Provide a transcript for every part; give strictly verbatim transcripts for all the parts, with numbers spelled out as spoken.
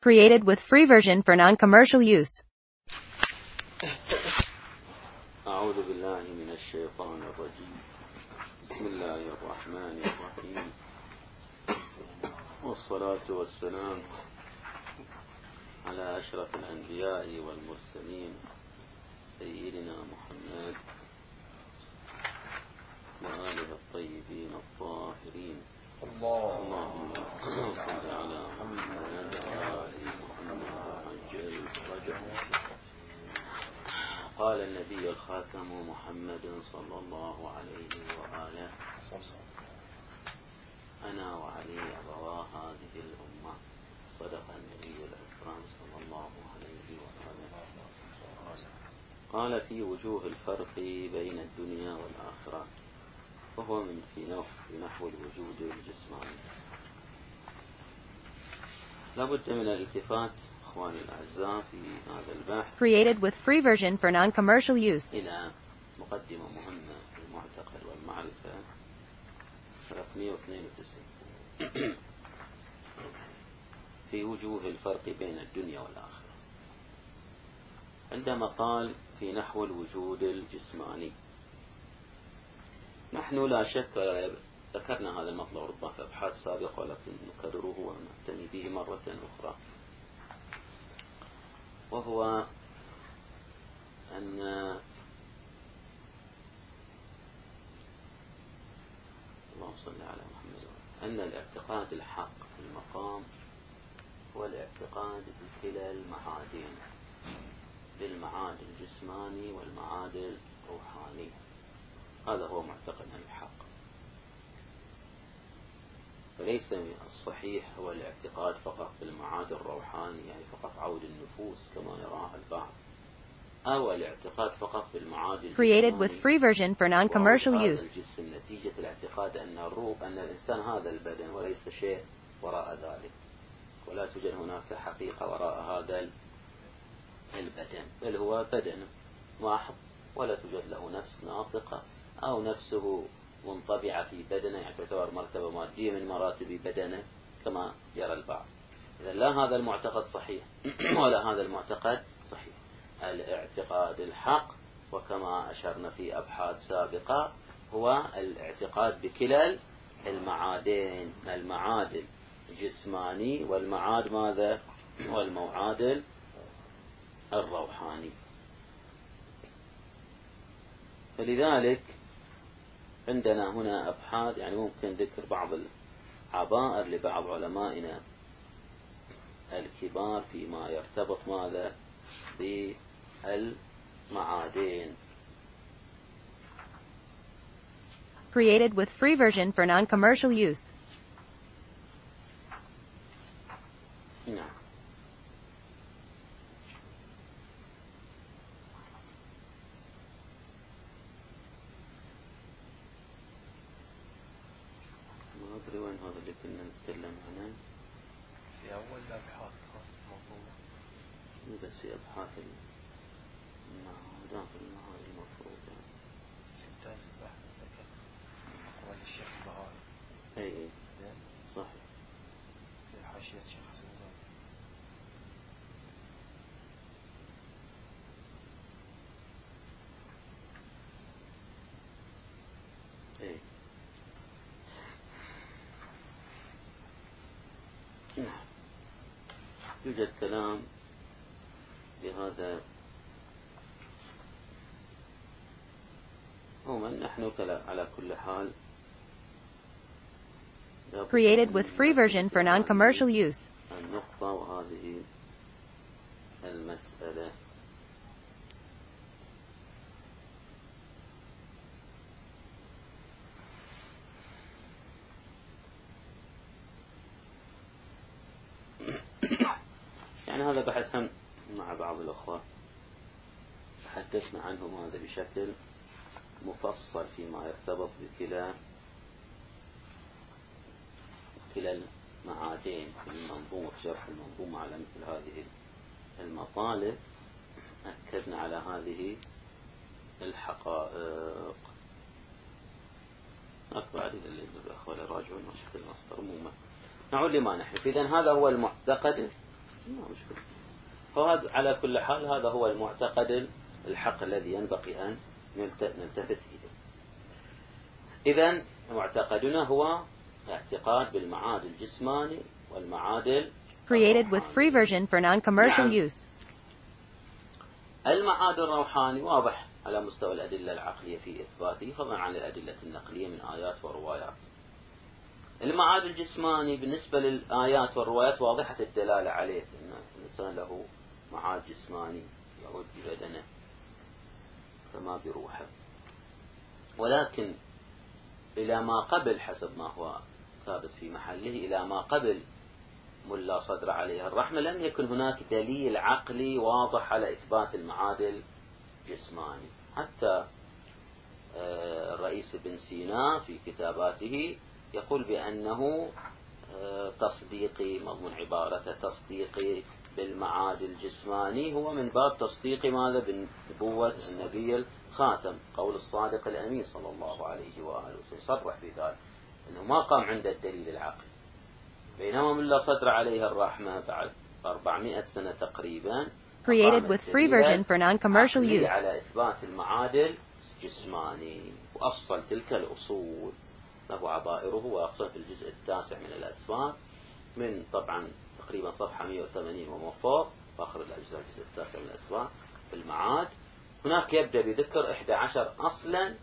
Created with free version for non-commercial use. أعوذ بالله من الشيطان الرجيم. بسم الله الرحمن الرحيم. والصلاة والسلام على أشرف الأنبياء والمرسلين سيدنا محمد وآله الطيبين الطاهرين. اللهم صل على محمد وآل محمد عجل رجل. قال النبي الخاتم محمد صلى الله عليه وآله: أنا وعلي أبوا هذه الأمة. صدق النبي الأكرم صلى الله عليه وآله. قال: في وجوه الفرق بين الدنيا والآخرة، وهو من في نحو الوجود الجسماني. لابد من الالتفات أخواني الأعزاء في هذا البحث Created with free version for non-commercial use. إلى مقدمة مهمة في المعتقد والمعرفة ثلاثمئة واثنين وتسعين في وجوه الفرق بين الدنيا والآخرة. عندما قال في نحو الوجود الجسماني، نحن لا شك ذكرنا هذا المطلب ربما في أبحاث سابقة، ولكن نكرره ونعتني به مرة أخرى، وهو أن اللهم صل على محمد أن الاعتقاد الحق في المقام هو الاعتقاد بكلا المعادين، بالمعاد الجسماني والمعاد الروحاني. هذا هو معتقدنا الحق. فليس الصحيح هو الاعتقاد فقط بالمعاد الروحاني، يعني فقط عود النفوس كما يراه البعض، أو الاعتقاد فقط بالمعاد Created with free version for non-commercial use. الجسم نتيجة الاعتقاد أن الروح أن الإنسان هذا البدن وليس شيء وراء ذلك، ولا توجد هناك حقيقة وراء هذا البدن، بل هو بدن واحد ولا توجد له نفس ناطقة أو نفسه منطبعة في بدنه، يعني تعتبر مرتبة مادية من مراتب بدنه كما يرى البعض. إذا لا هذا المعتقد صحيح ولا هذا المعتقد صحيح. الاعتقاد الحق وكما أشرنا في أبحاث سابقة هو الاعتقاد بكلا المعادين، المعاد الجسماني والمعاد ماذا؟ والمعاد الروحاني. فلذلك عندنا هنا أبحاث، يعني ممكن ذكر بعض العبائر لبعض علمائنا الكبار فيما يرتبط ماذا بالمعادين. Created with free version for non-commercial use. نعم. ما أدري وين هذا اللي كنا نتكلم عنه. في أول الأبحاث موضوع بس في أبحاث المعادات المعادن المفروضة. ستة بحث ذكرت أقوال الشيخ البهائي. أي أي صحيح. في حاشية الشيخ حسن زاد. أي نعم. يوجد كلام بهذا. عموما نحن على كل حال Created with free version for non-commercial use. النقطة وهذه المسألة. يعني هذا بحث هم مع بعض الأخوة تحدثنا عنه هذا بشكل مفصل فيما يرتبط بكلا كلا المعادين في المنظومة، شرح المنظومة على مثل هذه المطالب. أكدنا على هذه الحقائق. أكبر عدد الأخوة اللي راجعون نشوف المصدر. عموما نعود لما نحن. إذن هذا هو المعتقد ما مشكلة. فهذا على كل حال هذا هو المعتقد الحق الذي ينبغي أن نلتفت إليه. إذن معتقدنا هو اعتقاد بالمعاد الجسماني والمعاد Created with free version for non-commercial نعم. use. المعاد الروحاني واضح على مستوى الأدلة العقلية في إثباته فضلا عن الأدلة النقلية من آيات وروايات. المعاد الجسماني بالنسبة للآيات والروايات واضحة الدلالة عليه أن الإنسان له معاد جسماني يعود ببدنه فما بروحه، ولكن إلى ما قبل حسب ما هو ثابت في محله إلى ما قبل ملا صدر عليه الرحمة لم يكن هناك دليل عقلي واضح على إثبات المعاد الجسماني. حتى الرئيس ابن سينا في كتاباته يقول بأنه تصديقي مضمون عبارته تصديقي بالمعاد الجسماني هو من باب تصديق ماذا بنبوة النبي الخاتم، قول الصادق الأمين صلى الله عليه وآله وسلم صرح بذلك أنه ما قام عند الدليل العقلي، بينما ملا صدر عليه الرحمة بعد أربعمائة سنة تقريبا Created with free version for non-commercial use. على إثبات المعادل الجسماني وأصل تلك الأصول له عبائره، وأخصوصا في الجزء التاسع من الأسفار من طبعا تقريبا صفحة مئة وثمانين وما فوق آخر الأجزاء الجزء التاسع من الأسفار في المعاد. هناك يبدأ بذكر إحدى عشر أصلا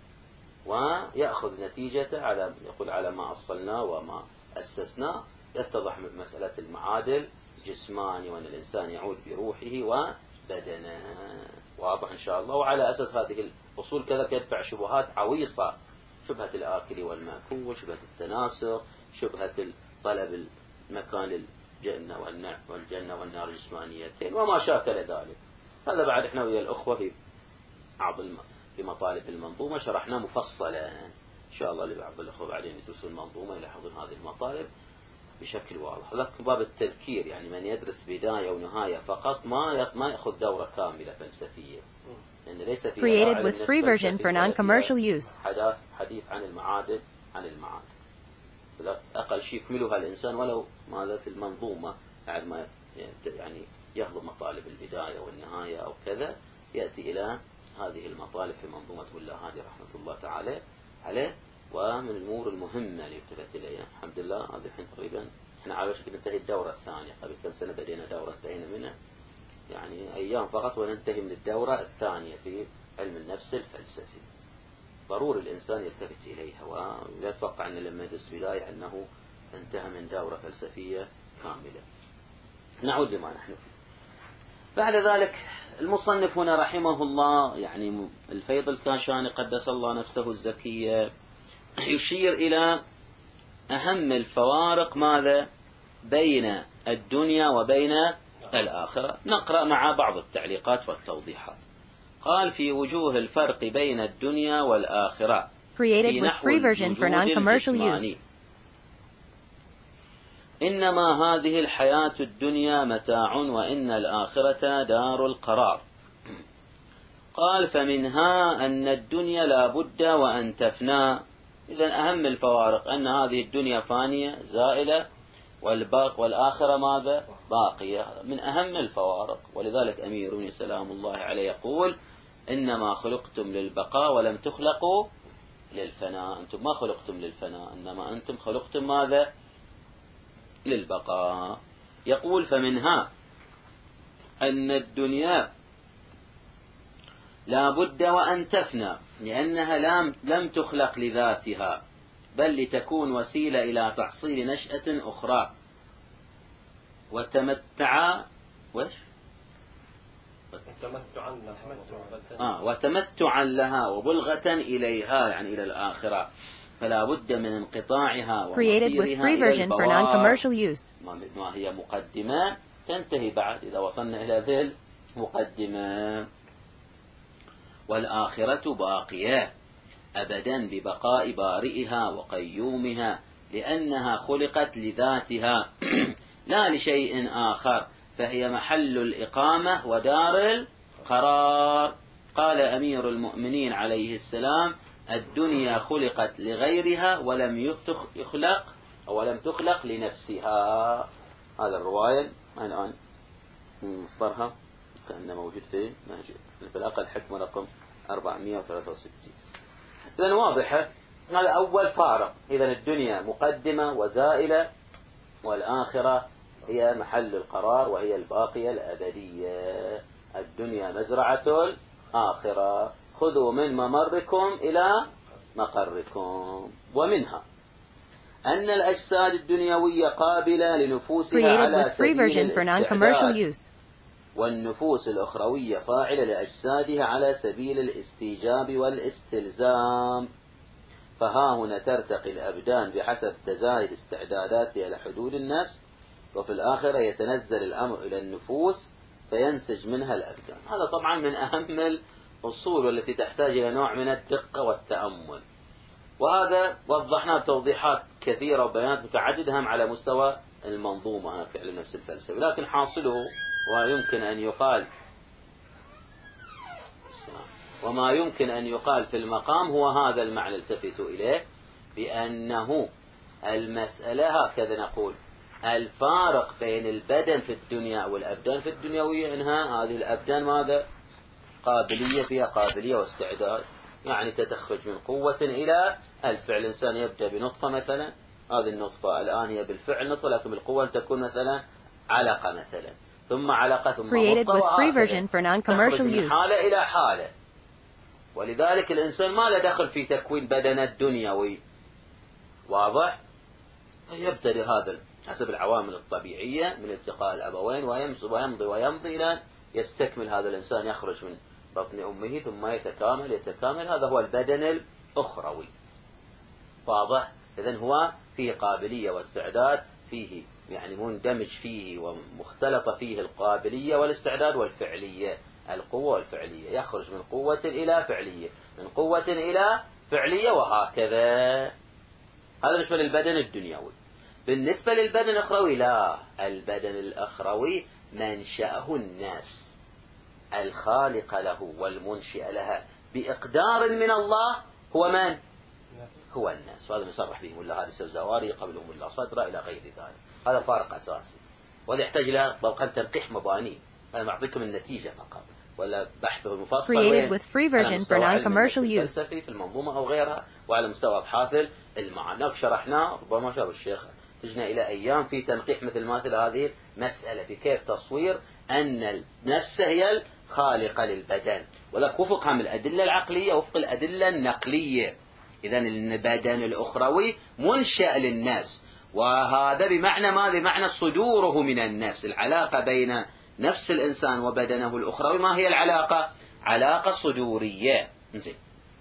ويأخذ نتيجة على يقول على ما أصلنا وما أسسنا، يتضح مسألة المعادل جسماني وأن الإنسان يعود بروحه وبدنه واضح إن شاء الله. وعلى أساس هذه الأصول كذا يدفع شبهات عويصة، شبهة الآكل والمأكول، شبهة التناسق، شبهة طلب المكان للجنة والجنة والنار جسمانيتين وما شاكل ذلك. هذا بعد إحنا ويا الأخوة في بعض في مطالب المنظومة شرحنا مفصلا إن شاء الله لبعض الأخوة بعدين يدرسون المنظومة يلاحظون هذه المطالب بشكل واضح. هذا باب التذكير، يعني من يدرس بداية ونهاية فقط ما ما يأخذ دورة كاملة فلسفية، لأن ليس فيها Created with free version for non-commercial use. حديث عن المعادل عن المعادل أقل شيء يكملها الإنسان ولو ماذا في المنظومة بعد ما يعني يهضم مطالب البداية والنهاية أو كذا يأتي إلى هذه المطالب في منظومة ملا هادي رحمة الله تعالى عليه. ومن الأمور المهمة اللي التفت إليها الحمد لله هذه الحين تقريبا احنا على وشك ننتهي الدورة الثانية، قبل كم سنة بدينا دورة انتهينا منها يعني أيام فقط وننتهي من الدورة الثانية في علم النفس الفلسفي. ضروري الإنسان يلتفت إليها ولا يتوقع أن لما يدرس بداية أنه انتهى من دورة فلسفية كاملة. نعود لما نحن فيه. بعد ذلك المصنف هنا رحمه الله يعني الفيض الكاشاني قدس الله نفسه الزكية يشير إلى أهم الفوارق ماذا بين الدنيا وبين الآخرة. نقرأ مع بعض التعليقات والتوضيحات. قال في وجوه الفرق بين الدنيا والآخرة Created with free version for non-commercial use. إنما هذه الحياة الدنيا متاع وإن الآخرة دار القرار. قال فمنها أن الدنيا لا بد وأن تفنى. إذن أهم الفوارق أن هذه الدنيا فانية زائلة والباق والآخرة ماذا باقية، من أهم الفوارق. ولذلك أميرني سلام الله عليه يقول إنما خلقتم للبقاء ولم تخلقوا للفناء. أنتم ما خلقتم للفناء إنما أنتم خلقتم ماذا للبقاء. يقول فمنها أن الدنيا لا بد وأن تفنى لأنها لم, لم تخلق لذاتها بل لتكون وسيلة إلى تحصيل نشأة أخرى وتمتع وش وتمتعا آه وتمتعا لها وبلغة إليها يعني إلى الآخرة، فلا بد من انقطاعها ومصيرها إلى البوار. ما هي مقدمة تنتهي بعد إذا وصلنا إلى ذي المقدمة. والآخرة باقية أبدا ببقاء بارئها وقيومها لأنها خلقت لذاتها لا لشيء آخر، فهي محل الإقامة ودار القرار. قال أمير المؤمنين عليه السلام الدنيا خلقت لغيرها ولم يخلق أو لم تخلق لنفسها. هذا الرواية الآن مصدرها كأنه موجود في في الأقل حكمة رقم أربعمائة وثلاثة وستين. إذن واضحة، هذا أول فارق. إذن الدنيا مقدمة وزائلة، والآخرة هي محل القرار وهي الباقية الأبدية. الدنيا مزرعة الآخرة، خذوا من ممركم إلى مقركم. ومنها أن الأجساد الدنيوية قابلة لنفوسها على سبيل الاستعداد، والنفوس الأخروية فاعلة لأجسادها على سبيل الاستيجاب والاستلزام. فها هنا ترتقي الأبدان بحسب تزايد استعداداتها لحدود النفس، وفي الآخرة يتنزل الأمر إلى النفوس فينسج منها الأبدان. هذا طبعا من أهم الأصول والتي تحتاج إلى نوع من الدقة والتأمل، وهذا وضحناه بتوضيحات كثيرة وبيانات متعددة هم على مستوى المنظومة في علم النفس الفلسفي. لكن حاصله ويمكن أن يقال وما يمكن أن يقال في المقام هو هذا المعنى التفت إليه، بأنه المسألة هكذا نقول: الفارق بين البدن في الدنيا والأبدان في الدنيوية أنها هذه الأبدان ماذا؟ قابلية، فيها قابلية واستعداد، يعني تتخرج من قوة إلى الفعل. الإنسان يبدأ بنطفة مثلا، هذه النطفة الآن هي بالفعل نطفة، لكن بالقوة تكون مثلا علقة مثلا، ثم علقة ثم نطفة، تخرج من حالة إلى حالة. ولذلك الإنسان ما له دخل في تكوين بدنه الدنيوي، واضح؟ يبتدئ هذا حسب العوامل الطبيعية من التقاء الأبوين ويمضي ويمضي ويمضي إلى يستكمل هذا الإنسان، يخرج من بطن أمه ثم يتكامل يتكامل هذا هو البدن الأخروي، واضح؟ إذن هو فيه قابلية واستعداد، فيه يعني مندمج فيه ومختلطة فيه القابلية والاستعداد والفعلية، القوة والفعلية، يخرج من قوة إلى فعلية، من قوة إلى فعلية، وهكذا. هذا بالنسبة للبدن الدنيوي. بالنسبة للبدن الأخروي لا، البدن الأخروي منشأه النفس، الخالق له والمنشئ لها بإقدار من الله هو من؟ هو الناس. وهذا مصرح به ملا هادي الزواري قبلهم ملا صدرة إلى غير ذلك. هذا فارق أساسي، وهذا يحتاج إلى طبقا تنقيح مباني. أنا معطيكم النتيجة فقط، ولا بحثه المفصل created with free version for non-commercial use في المنظومة أو غيرها، وعلى مستوى أبحاث المعنى شرحناه. ربما شاف الشيخ تجنا إلى أيام في تنقيح مثل مثل هذه المسألة، في كيف تصوير أن النفس هي الخالقة للبدن، ولك وفقها من الأدلة العقلية وفق الأدلة النقلية. إذن البدن الأخروي منشأ للنفس، وهذا بمعنى ماذا؟ بمعنى صدوره من النفس. العلاقة بين نفس الإنسان وبدنه الأخروي ما هي العلاقة؟ علاقة صدورية. زين.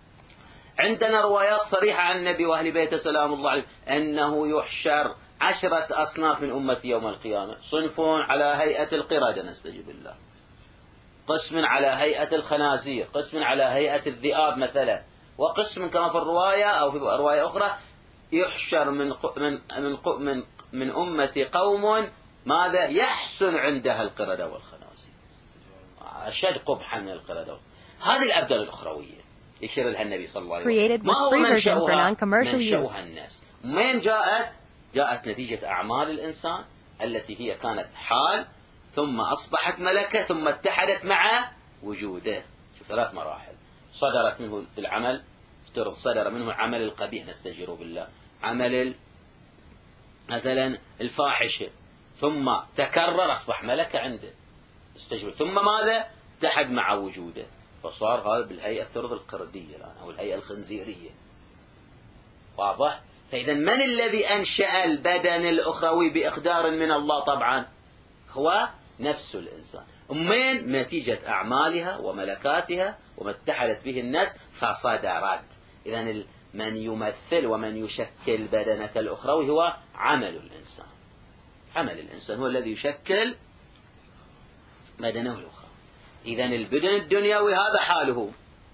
عندنا روايات صريحة عن النبي وأهل بيته سلام الله عليه أنه يحشر عشرة أصناف من أمتي يوم القيامة: صنف على هيئة القردة نستجيب الله، قسم على هيئة الخنازير، قسم على هيئة الذئاب مثلا، وقسم كما في الرواية أو في رواية أخرى يحشر من من من من, من أمتي قوم ماذا؟ يحسن عندها القردة والخنازير، أشد قبحا من القردة. هذه الأبدان الأخروية يشير لها النبي صلى الله عليه وسلم. ما هو منشأها؟ منشأها الناس. من جاءت؟ جاءت نتيجة أعمال الإنسان التي هي كانت حال، ثم أصبحت ملكة، ثم اتحدت مع وجوده. شوف ثلاث مراحل: صدرت منه العمل، افترض صدر منه عمل القبيح نستجير بالله، عمل مثلا الفاحشة، ثم تكرر أصبح ملكة عنده استجير، ثم ماذا؟ اتحد مع وجوده، فصار هذا بالهيئة افترض القردية الآن أو الهيئة الخنزيرية، واضح؟ فإذا من الذي أنشأ البدن الأخروي بإقدار من الله؟ طبعا هو نفس الإنسان. من نتيجة أعمالها وملكاتها وما اتحدت به الناس فصدرت. إذن من يمثل ومن يشكل بدنك الأخروي هو عمل الإنسان. عمل الإنسان هو الذي يشكل بدنه الأخروي. إذن البدن الدنيوي هذا حاله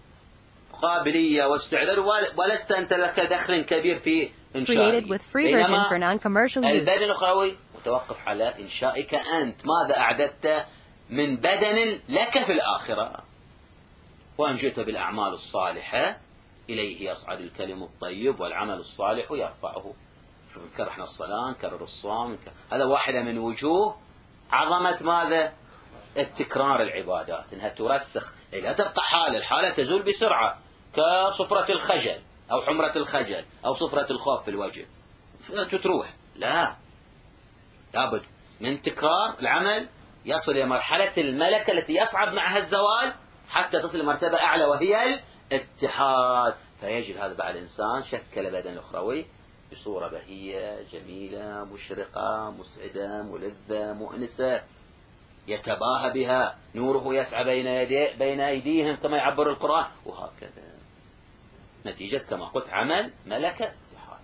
قابلية واستعداد، ولست أنت لك دخل كبير في إنشائه. بينما البدن الأخروي متوقف على إنشائك أنت، ماذا أعددت من بدن لك في الآخرة. وأن جئت بالأعمال الصالحة إليه يصعد الكلم الطيب والعمل الصالح يرفعه. شوف نكرر احنا الصلاة، نكرر الصوم، هذا واحدة من وجوه عظمة ماذا؟ التكرار العبادات انها ترسخ، لا تبقى حالة، الحالة تزول بسرعة كصفرة الخجل او حمرة الخجل او صفرة الخوف في الوجه تروح. لا، لابد من تكرار العمل يصل إلى مرحلة الملكة التي يصعب معها الزوال حتى تصل لمرتبة أعلى وهي الاتحاد. فيجد هذا بعد الإنسان شكل بدن أخروي بصورة بهية جميلة مشرقة مسعدة ملذة مؤنسة يتباهى بها، نوره يسعى بين يدي بين أيديهم كما يعبر القرآن، وهكذا نتيجة كما قلت عمل ملكة اتحاد.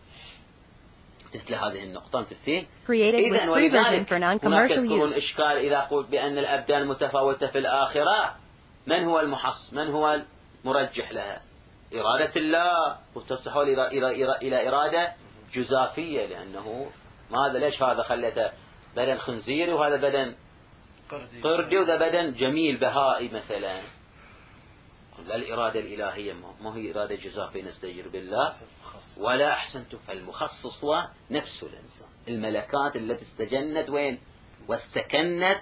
مثل هذه النقطة مثلين. إذن ولذلك هناك يذكرون الإشكال إذا قلت بأن الأبدان متفاوتة في الآخرة، من هو المحص من هو المرجح لها؟ إرادة الله، وتستحول إلى إرادة جزافية، لأنه ماذا ليش هذا خلته بدن خنزيري وهذا بدن قردي وذا بدن جميل بهائي مثلا؟ لا، الإرادة الإلهية ما هي إرادة جزافية نستجير بالله ولا أحسنتم. المخصص هو نفس الإنسان، الملكات التي استجنت وين واستكنت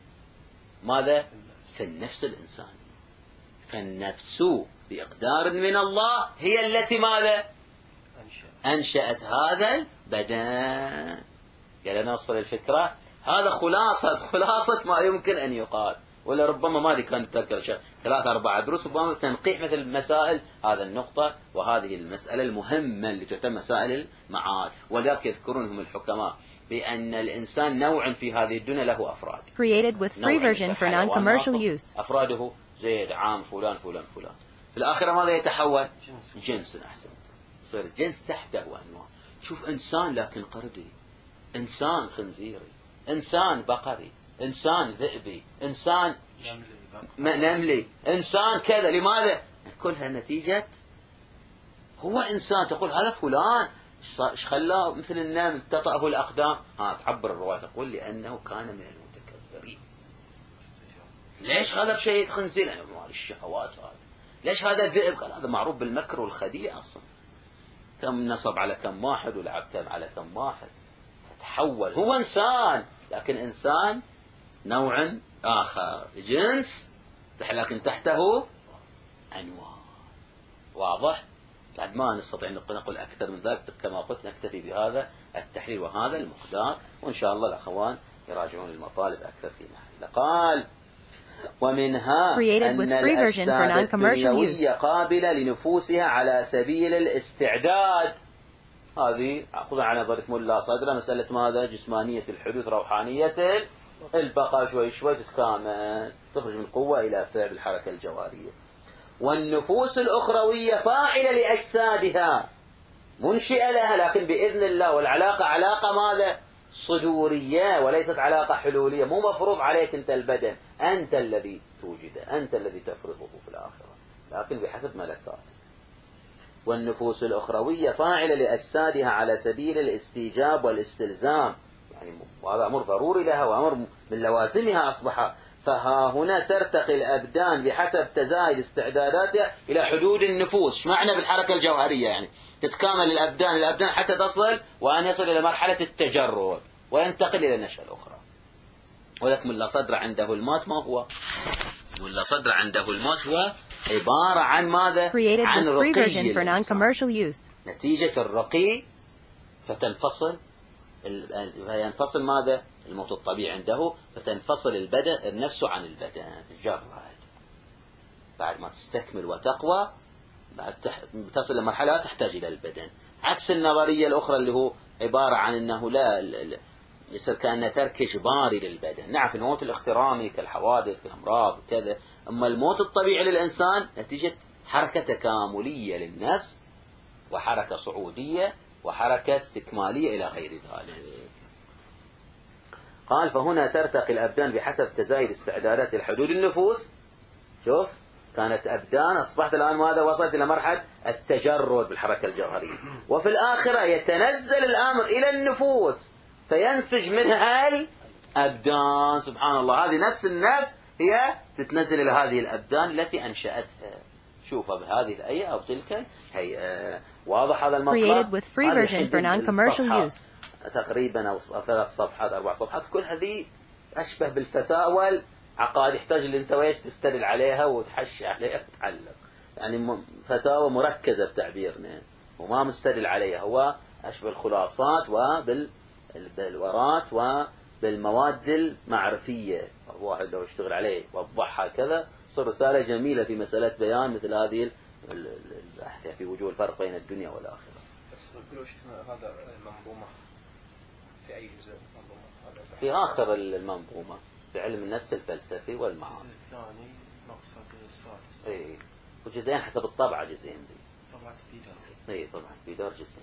ماذا في النفس الإنسانية. فالنفس بإقدار من الله هي التي ماذا أنشأت هذا البدن. يعني نوصل الفكرة، هذا خلاصة خلاصة ما يمكن أن يقال، ولا ربما ما دي كانت تذكر شيء ثلاثة أربعة دروس ربما تنقيح مثل مسائل هذا النقطة وهذه المسألة المهمة اللي تتم مسائل المعاد. ولذلك يذكرونهم الحكماء بأن الإنسان نوع في هذه الدنيا له أفراد. Created with free version for non-commercial use. أفراده زيد عام فلان فلان فلان. في الآخرة ماذا يتحول؟ جنس. أحسن، صير جنس تحته أنواع. شوف إنسان لكن قردي، إنسان خنزيري، إنسان بقري، إنسان ذئبي، إنسان نملي، إنسان كذا. لماذا؟ كلها نتيجة هو إنسان. تقول هذا فلان إيش خلاه مثل النمل تطأه الأقدام؟ ها تعبر الرواية تقول لأنه كان من المتكبرين. ليش هذا بشيء خنزير؟ يعني الشهوات هذا. ليش هذا ذئب؟ قال هذا معروف بالمكر والخديعة أصلا، كم نصب على كم واحد ولعب كم على كم واحد. فتحول هو إنسان لكن إنسان نوع آخر جنس، لكن تحته أنواع. واضح؟ بعد ما نستطيع أن نقول أكثر من ذلك، كما قلت نكتفي بهذا التحليل وهذا المقدار، وإن شاء الله الأخوان يراجعون المطالب أكثر في محل. قال ومنها أن الأجساد الدنيوية قابلة لنفوسها على سبيل الاستعداد. هذه أخذها على نظرية ملا صدرة، مسألة ماذا؟ جسمانية الحدوث، روحانية البقاء، شوي شوي تتكامل، تخرج من قوة إلى فعل الحركة الجوارية. والنفوس الأخروية فاعلة لأجسادها منشئة لها، لكن بإذن الله، والعلاقة علاقة ماذا؟ صدورية وليست علاقة حلولية. مو مفروض عليك أنت البدن، أنت الذي توجده، أنت الذي تفرضه في الآخرة، لكن بحسب ملكاتك. والنفوس الأخروية فاعلة لأجسادها على سبيل الاستيجاب والاستلزام، يعني هذا أمر ضروري لها وأمر من لوازمها أصبح. فها هنا ترتقي الأبدان بحسب تزايد استعداداتها إلى حدود النفوس. ايش معنى بالحركة الجوهرية؟ يعني تتكامل الأبدان الأبدان حتى تصل وأن يصل إلى مرحلة التجرد وينتقل إلى النشأة الأخرى. ولكن ملا صدر عنده الموت ما هو؟ ملا صدر عنده الموت هو عبارة عن ماذا؟ عن رقي الإنسان. نتيجة الرقي فتنفصل فينفصل ماذا؟ الموت الطبيعي عنده، فتنفصل البدن النفس عن البدن، تتجرد بعد ما تستكمل وتقوى، بعد تح... تصل لمرحلة تحتاج إلى البدن. عكس النظرية الأخرى اللي هو عبارة عن أنه لا يصير كأنه ترك إجباري للبدن. نعرف الموت الاخترامي كالحوادث الأمراض وكذا، أما الموت الطبيعي للإنسان نتيجة حركة تكاملية للنفس وحركة صعودية وحركة استكمالية إلى غير ذلك. قال فهنا ترتقي الأبدان بحسب تزايد استعدادات الحدود النفوس. شوف كانت أبدان، أصبحت الآن ماذا؟ وصلت إلى مرحلة التجرد بالحركة الجوهرية. وفي الآخرة يتنزل الأمر إلى النفوس فينسج منها الأبدان. سبحان الله، هذه نفس النفس هي تتنزل إلى هذه الأبدان التي أنشأتها. شوفها بهذه الآية أو تلك الهيئة. واضح هذا المطلب؟ Created with free version for non-commercial use. تقريبا أو ثلاث صفحات أربع صفحات، كل هذه أشبه بالفتاوى عقائد يحتاج اللي انت ويش تستدل عليها وتحشي عليها وتعلق. يعني فتاوى مركزة بتعبيرنا وما مستدل عليها، هو أشبه الخلاصات وبالورات وبالمواد المعرفية. واحد لو يشتغل عليه وضحها كذا صار رسالة جميلة في مسألة بيان مثل هذه البحث في وجوه الفرق بين الدنيا والآخرة. بس قولوا شيخنا هذا المنظومة في أي جزء المنظومة؟ هذا في آخر المنظومة في علم النفس الفلسفي والمعاني. الجزء الثاني مقصد السادس. إيه وجزئين حسب الطبعة، جزئين دي. طبعة بيدار. إيه طبعا بيدار جزئين.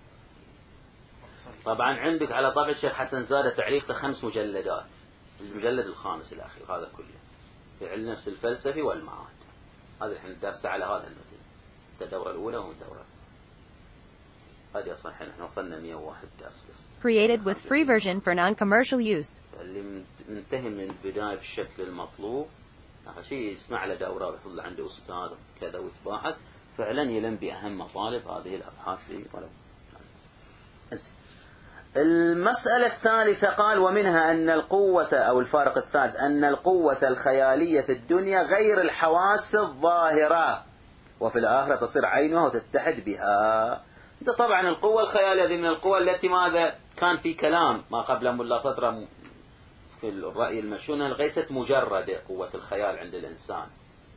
طبعا عندك على طبع الشيخ حسن زادة تعليق خمس مجلدات، المجلد الخامس الأخير هذا كله في علم النفس الفلسفي والمعاني. هذا احنا ندرس على هذا المتن الدورة الأولى والدورة الثانية. هذه أصلا احنا وصلنا مئة وواحد درس بس. Created with free version for non-commercial use. اللي منتهي من البداية بالشكل المطلوب شيء يسمع له دورة ويفضل عنده أستاذ كذا ويتباحث فعلا يلم بأهم مطالب هذه الأبحاث دي. المسألة الثالثة قال ومنها أن القوة أو الفارق الثالث أن القوة الخيالية في الدنيا غير الحواس الظاهرة وفي الآخرة تصير عينها وتتحد بها. ده طبعا القوة الخيالية هذه من القوى التي ماذا كان في كلام ما قبل ملا سطرة في الرأي المشهور ليست مجردة قوة الخيال عند الإنسان.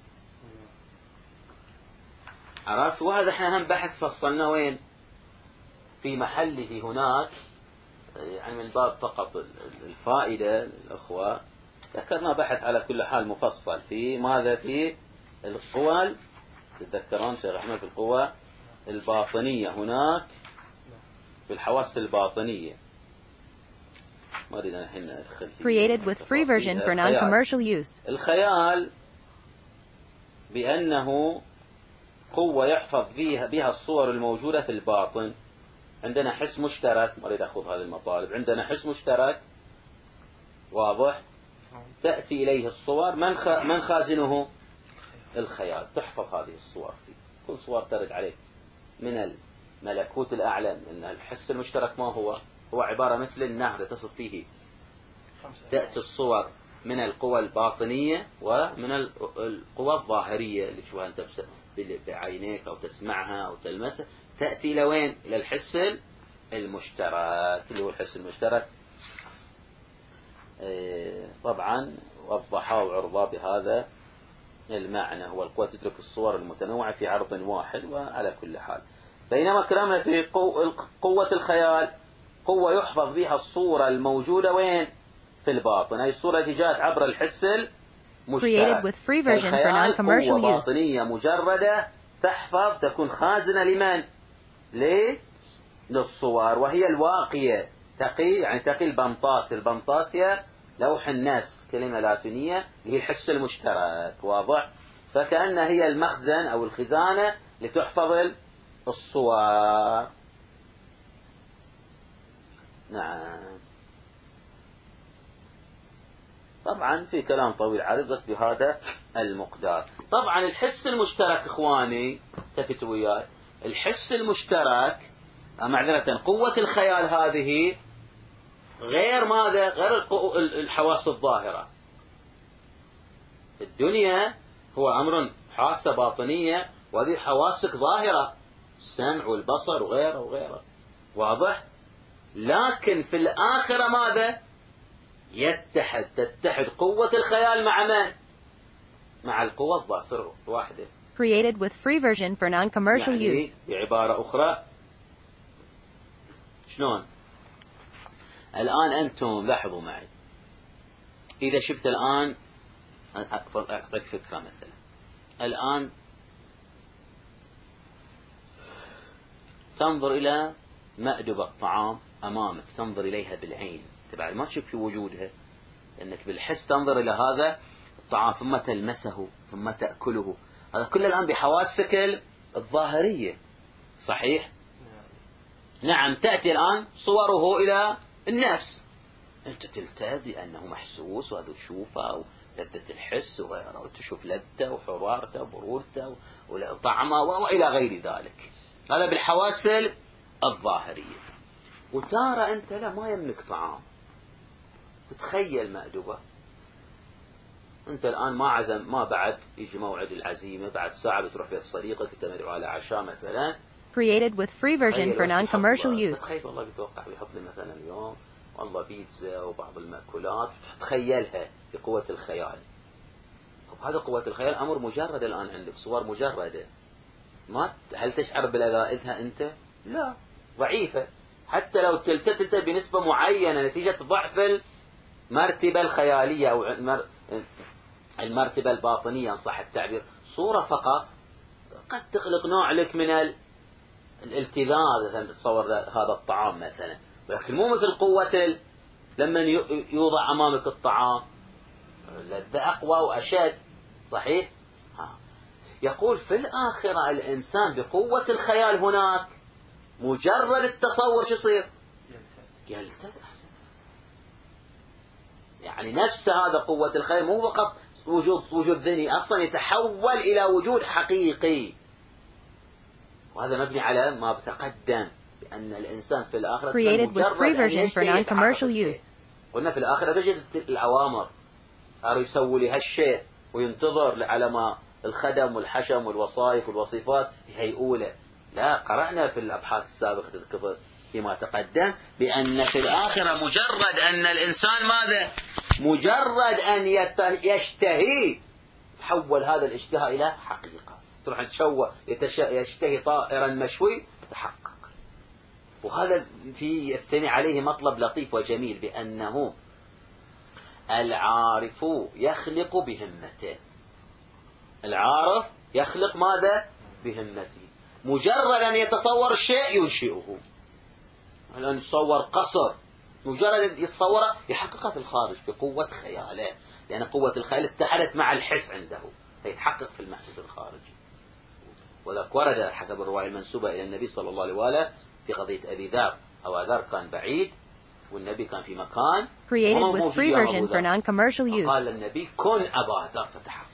عرفت؟ وهذا احنا هم بحث فصلنا وين في محله هناك، يعني من باب فقط الفائدة للأخوة ذكرنا بحث على كل حال مفصل في ماذا في القوى. تتذكرون شيخ أحمد في القوى الباطنية هناك في الحواس الباطنية. ما أريد أنا الحين أدخل فيه. Created with free version for non-commercial use. الخيال بأنه قوة يحفظ بها بها الصور الموجودة في الباطن. عندنا حس مشترك، ما أريد أخذ هذه المطالب، عندنا حس مشترك واضح تأتي إليه الصور. من خ... من خازنه؟ الخيال. تحفظ هذه الصور فيه، كل صور ترد عليك من الملكوت الأعلى. إن الحس المشترك ما هو؟ هو عبارة مثل النهر تصل فيه. تأتي الصور من القوى الباطنية ومن القوى الظاهرية اللي تشوفها أنت بعينيك أو تسمعها أو تلمسها، تأتي إلى وين؟ إلى الحس المشترك اللي هو الحس المشترك. طبعا وضحوا وعرضا بهذا المعنى، هو القوة تدرك الصور المتنوعة في عرض واحد. وعلى كل حال بينما كلامنا في قوة الخيال قوة يحفظ بها الصورة الموجودة وين؟ في الباطن، أي الصورة التي جاءت عبر الحس المشترك. الخيال قوة باطنية مجردة تحفظ، تكون خازنة لمن؟ ليه؟ للصور، وهي الواقية تقي، يعني تقي البنطاس. البنطاسية لوح الناس كلمة لاتينية هي الحس المشترك واضح، فكأنها هي المخزن أو الخزانة لتحفظ الصور. نعم طبعا في كلام طويل عريض بس بهذا المقدار. طبعا الحس المشترك إخواني تفتوا وياي، الحس المشترك معذرة قوة الخيال هذه غير ماذا؟ غير الحواس الظاهرة. الدنيا هو أمر حاسة باطنية وهذه حواسك ظاهرة، السمع والبصر وغيره وغيره واضح. لكن في الآخرة ماذا؟ يتحد تتحد قوة الخيال مع من؟ مع القوة الظاهرة واحدة. Created with free version for non-commercial يعني use. بعبارة أخرى شلون؟ الآن أنتم لاحظوا معي، إذا شفت الآن أعطيك فكرة مثلا، الآن تنظر إلى مأدبة طعام أمامك، تنظر إليها بالعين تبع ما تشوف في وجودها، لأنك بالحس تنظر إلى هذا الطعام ثم تلمسه ثم تأكله. هذا كله الآن بحواسك الظاهرية صحيح؟ نعم. تأتي الآن صوره إلى النفس، أنت تلتذ لأنه محسوس وهذا تشوفه ولذة الحس وغيره، وتشوف لذته وحرارته وبرودته وطعمه وإلى غير ذلك. هذا بالحواس الظاهرية. وترى أنت لا ما يملك طعام، تتخيل مأدبة أنت الآن ما عزم ما بعد يجي موعد العزيمة، بعد ساعة بتروح في صديقك تدعو على عشاء مثلا. Created with free version for non-commercial use. تخيل والله بيتوقع بيحط لي مثلا اليوم والله بيتزا وبعض المأكولات، تخيلها بقوة الخيال. طب هذا قوة الخيال أمر مجرد الآن عندك، صور مجردة، ما هل تشعر بلذائذها أنت؟ لا، ضعيفة. حتى لو تلتفت بنسبة معينة نتيجة ضعف المرتبة الخيالية أو المرتبة الباطنية إن صح التعبير، صورة فقط قد تخلق نوع لك من الالتذاذ. مثلا تصور هذا الطعام مثلا، ولكن مو مثل قوة لما يوضع أمامك الطعام، لذة أقوى وأشد. صحيح؟ ها. يقول في الآخرة الإنسان بقوة الخيال هناك مجرد التصور شو يصير؟ يلتذ. يعني نفس هذا قوة الخيال مو فقط وجود وجود ذهني، أصلا يتحول إلى وجود حقيقي. وهذا مبني على ما بتقدم بأن الإنسان في الآخرة created with free version for non-commercial use. قلنا في الآخرة تجد الأوامر، أرى يسوي لي هالشيء وينتظر على ما الخدم والحشم والوظائف والوظيفات يهيئوا له. لا، قرأنا في الأبحاث السابقة تذكر فيما تقدم بأن في الآخرة مجرد أن الإنسان ماذا؟ مجرد أن يشتهي تحول هذا الاشتهاء إلى حقيقة. تروح تشوه يشتهي طائرا مشوي تحقق. وهذا في يفتني عليه مطلب لطيف وجميل بأنه العارف يخلق بهمته. العارف يخلق ماذا؟ بهمته. مجرد أن يتصور الشيء ينشئه. الآن يتصور قصر، مجرد يتصوره يحققه في الخارج بقوة خياله، لأن قوة الخيال اتحدت مع الحس عنده فيتحقق في المحسوس الخارجي. وذلك ورد حسب الرواية المنسوبة إلى النبي صلى الله عليه وآله في قضية أبي ذر. أبو ذر كان بعيد والنبي كان في مكان created with free version for non-commercial use. قال النبي كن أبا ذر فتحقق.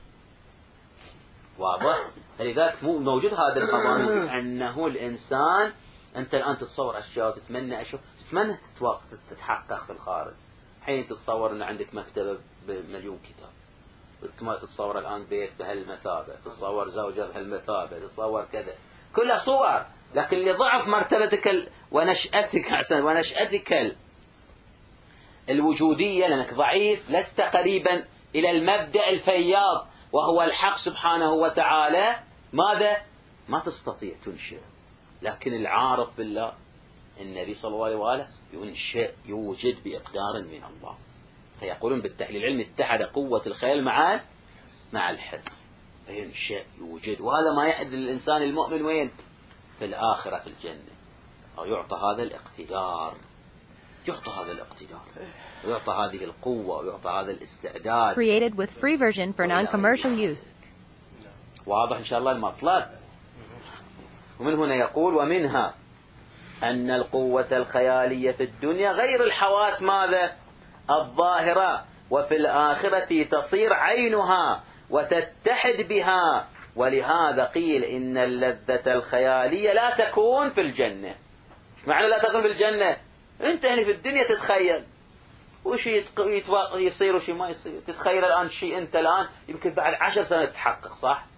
واضح؟ لذلك مو موجود هذا القضاء أنه الإنسان أنت الآن تتصور أشياء وتتمنى أشياء، تتمنى تتحقق في الخارج. حين تتصور أن عندك مكتبة بمليون كتاب، ما تتصور الآن بيت بهالمثابة، تتصور زوجة بهالمثابة، تتصور كذا، كلها صور. لكن لضعف مرتبتك ال... ونشأتك أحسن ونشأتك ال... الوجودية، لأنك ضعيف لست قريبا إلى المبدأ الفياض وهو الحق سبحانه وتعالى، ماذا؟ ما تستطيع تنشئ. لكن العارف بالله النبي صلى الله عليه وآله ينشئ يوجد بإقدار من الله. فيقولون بالتحليل العلمي اتحد قوة الخيال مع مع الحس فينشئ يوجد. وهذا ما يحدث للإنسان المؤمن وين؟ في الآخرة في الجنة. أو يعطى هذا الاقتدار، يعطى هذا الاقتدار ويعطى هذه القوة ويعطى هذا الاستعداد. created with free version for non-commercial use. واضح إن شاء الله المطلب. ومن هنا يقول ومنها أن القوة الخيالية في الدنيا غير الحواس ماذا؟ الظاهرة، وفي الآخرة تصير عينها وتتحد بها. ولهذا قيل إن اللذة الخيالية لا تكون في الجنة. معنى لا تكون في الجنة، أنت هنا في الدنيا تتخيل وش يصير وش ما يصير. تتخيل الآن شيء أنت الآن يمكن بعد عشر سنة تتحقق، صح؟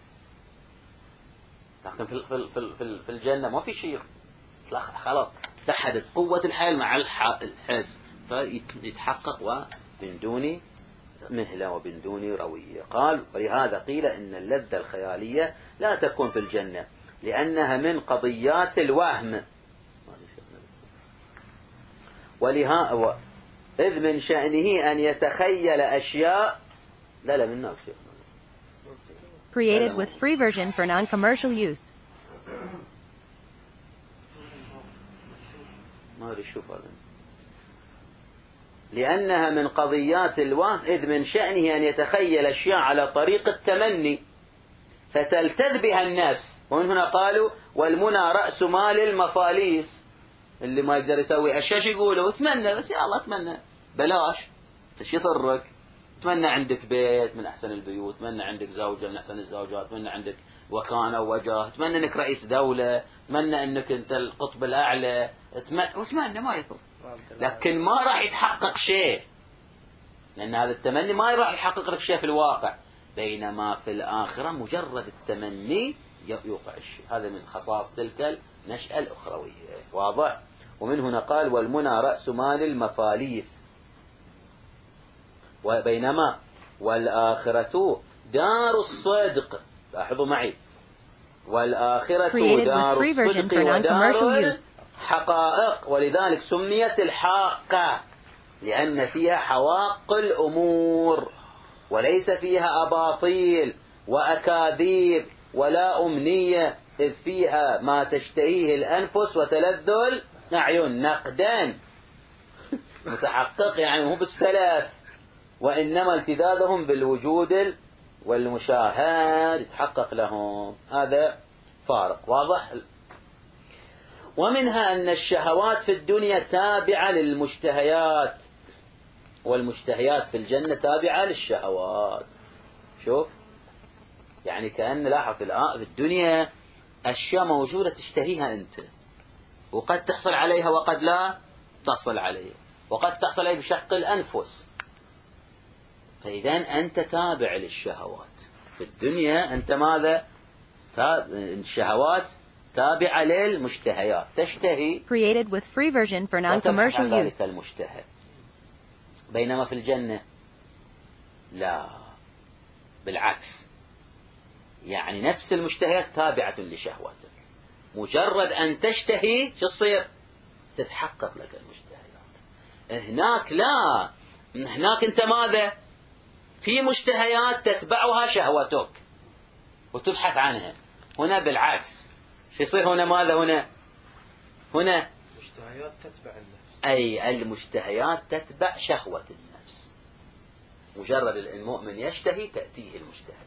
لكن في في في في الجنة ما في شيء، خلاص اتحدت قوة الحيل مع الحس فيتحقق ومن دون مهلة ومن دون روية. قال ولهذا قيل إن اللذة الخيالية لا تكون في الجنة لأنها من قضيات الوهم. ولها إذ من شأنه أن يتخيل أشياء لا لا من نفسه. created with free version for non-commercial use. ما أدري شوف هذا. لأنها من قضيات الوهم إذ من شأنه أن يتخيل أشياء على طريق التمني فتلتذ بها النفس. ومن هنا قالوا والمنى رأس مال المفاليس. اللي ما يقدر يسوي أشياء يقولوا اتمنى بس، يا الله اتمنى بلاش، ايش يضرك؟ اتمنى عندك بيت من أحسن البيوت، اتمنى عندك زوجة من أحسن الزوجات، اتمنى عندك وكانة ووجاه، اتمنى انك رئيس دولة، اتمنى انك انت القطب الأعلى، اتمنى واتمنى ما يضر. لكن ما راح يتحقق شيء لأن هذا التمني ما يروح يحقق لك شيء في الواقع، بينما في الآخرة مجرد التمني يوقع الشيء. هذا من خصائص تلك النشأة الأخروية. واضح؟ ومن هنا قال والمنى رأس مال المفاليس، وبينما والآخرة دار الصدق. لاحظوا معي، والآخرة دار الصدق ودار الحقائق، ولذلك سميت الحاقة لأن فيها حواق الأمور، وليس فيها أباطيل وأكاذيب ولا أمنية، إذ فيها ما تشتهيه الأنفس وتلذ الأعين نقدا متحقق، يعني هو بالسلف، وإنما التذاذهم بالوجود والمشاهد يتحقق لهم. هذا فارق واضح. ومنها أن الشهوات في الدنيا تابعة للمشتهيات، والمشتهيات في الجنة تابعة للشهوات. شوف، يعني كأن لاحظ في الدنيا أشياء موجودة تشتهيها أنت، وقد تحصل عليها وقد لا تحصل عليها، وقد تحصل عليها بشق الأنفس. فإذا أنت تابع للشهوات في الدنيا. أنت ماذا؟ الشهوات تابعة للمشتهيات، تشتهي created with free version for non-commercial use. المشتهى. بينما في الجنة لا، بالعكس، يعني نفس المشتهيات تابعة لشهواتك، مجرد أن تشتهي شو تصير؟ تتحقق لك المشتهيات. هناك لا، هناك أنت ماذا؟ في مشتهيات تتبعها شهوتك وتبحث عنها. هنا بالعكس، شو يصير هنا؟ ماذا هنا؟ هنا مشتهيات تتبع النفس، أي المشتهيات تتبع شهوة النفس. مجرد المؤمن يشتهي تأتيه المشتهيات.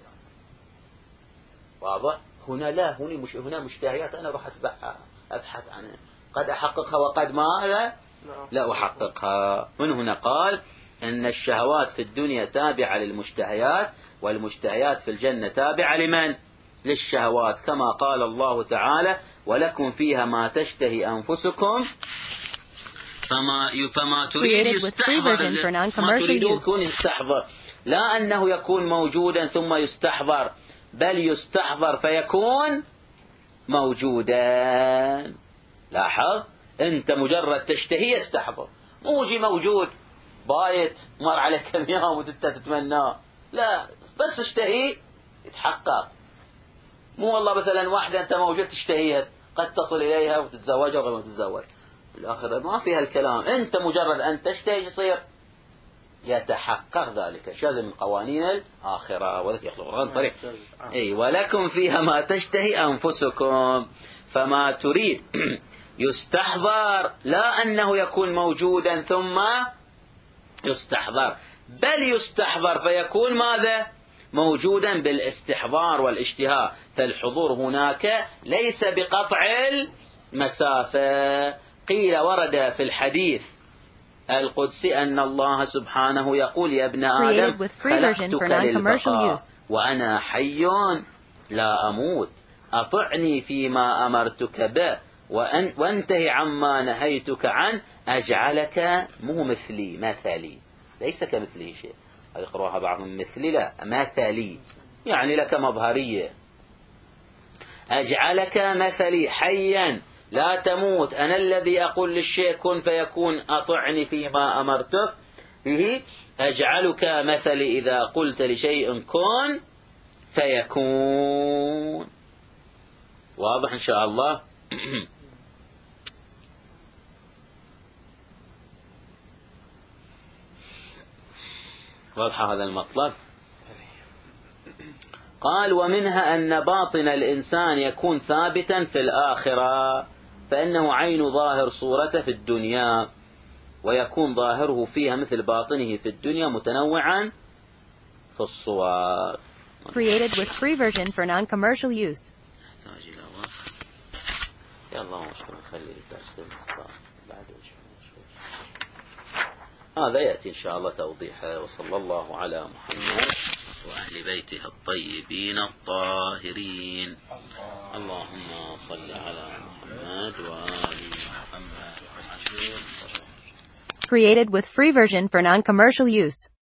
واضح؟ هنا لا، هنا مش هنا مشتهيات أنا راح أتبعها أبحث عنها، قد أحققها وقد ماذا لا أحققها. من هنا قال أن الشهوات في الدنيا تابعة للمشتهيات، والمشتهيات في الجنة تابعة لمن؟ للشهوات، كما قال الله تعالى ولكم فيها ما تشتهي أنفسكم فما فما تريد يستحضر، ما تريد يكون يستحضر، لا أنه يكون موجودا ثم يستحضر، بل يستحضر فيكون موجودا. لاحظ، أنت مجرد تشتهي يستحضر، مو يجي موجود بايت مر عليك كم يوم وانت تتمناه، لا، بس اشتهي يتحقق. مو والله مثلا واحدة أنت موجود تشتهيها، قد تصل إليها وتتزوجها وغير ما تتزوج، الآخرة ما فيها الكلام. أنت مجرد أن تشتهي يصير يتحقق ذلك. هذا من قوانين الآخرة، وذلك يخلق القرآن صريح. أي ولكم فيها ما تشتهي أنفسكم فما تريد يستحضر، لا أنه يكون موجودا ثم يستحضر، بل يستحضر فيكون ماذا؟ موجودا بالاستحضار والاشتهاء. فالحضور هناك ليس بقطع المسافة. قيل ورد في الحديث القدسي أن الله سبحانه يقول يا ابن آدم خلقتك للبقاء وأنا حي لا أموت، أطعني فيما أمرتك به وأن وانتهي عما نهيتك عنه، أجعلك مو مثلي، مثلي، ليس كمثله شيء. يقرأها بعضهم مثلي، لا، مثلي، يعني لك مظهرية. أجعلك مثلي حيا لا تموت، أنا الذي أقول للشيء كن فيكون، أطعني فيما أمرتك به، أجعلك مثلي إذا قلت لشيء كن فيكون. واضح إن شاء الله. واضح هذا المطلب. قال ومنها أن باطن الإنسان يكون ثابتا في الآخرة، فإنه عين ظاهر صورته في الدنيا، ويكون ظاهره فيها مثل باطنه في الدنيا متنوعا في الصور. Created with free version for non-commercial use. يحتاج إلى وقت. يلا مشكلة نخلي التأسيس بعد هذا يأتي إن شاء الله توضيحه. وصلى الله على محمد وأهل بيته الطيبين الطاهرين. اللهم صل على محمد وآل محمد. Created with free version for non-commercial use.